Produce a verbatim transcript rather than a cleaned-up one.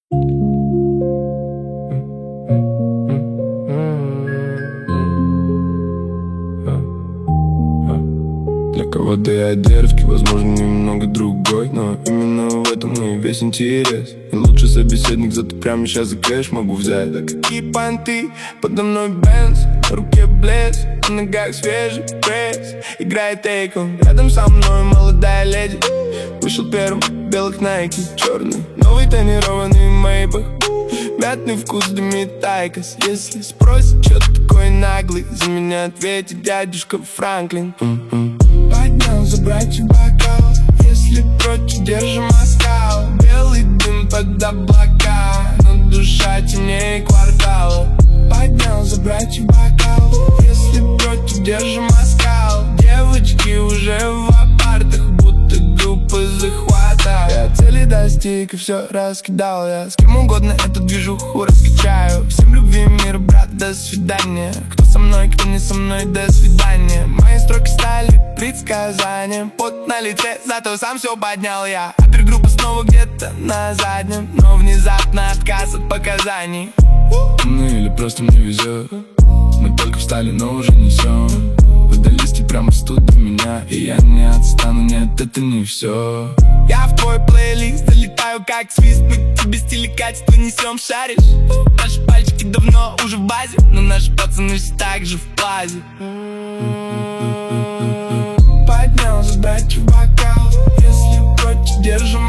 Для кого-то я дерзкий, возможно, немного другой, но именно в этом и весь интерес. И лучший собеседник, зато прямо сейчас за кэш могу взять. Да какие понты, подо мной Бенз, на руке блеск, на ногах свежий пресс. Играет Эйкон, рядом со мной молодая леди. Вышел первым, белых Найки, черный, новый тонированный Мейбах. Мятный вкус дымит Айкос. Если спросят, чё ты такой наглый, за меня ответит дядюшка Франклин. Поднял забрать бокал, если против, держи Москал. Белый дым под облака, но душа темнее квартала. Поднял забрать бокал, если против, держи Москал. Девочки уже в апартах, будто группа захвата. Я цели достиг и все раскидал. Я с кем угодно эту движуху раскачаю. Всем любви мир, брат, до свидания. Кто со мной, кто не со мной, до свидания. Мои строки стали предсказанием. Пот на лице, зато сам все поднял я. Опергруппа снова где-то на заднем, но внезапно отказ от показаний. Ну или просто мне везет. Мы только встали, но уже несем. Выдали стиль прямо с тут до меня, и я не отстану, нет, это не все. Я в твой плейлист залетаю как свист. Мы к тебе стиль и качество несем, шаришь. Наши пальчики давно уже в базе, но наши пацаны все так же в плазе. Поднял задачу бокал, если против, держим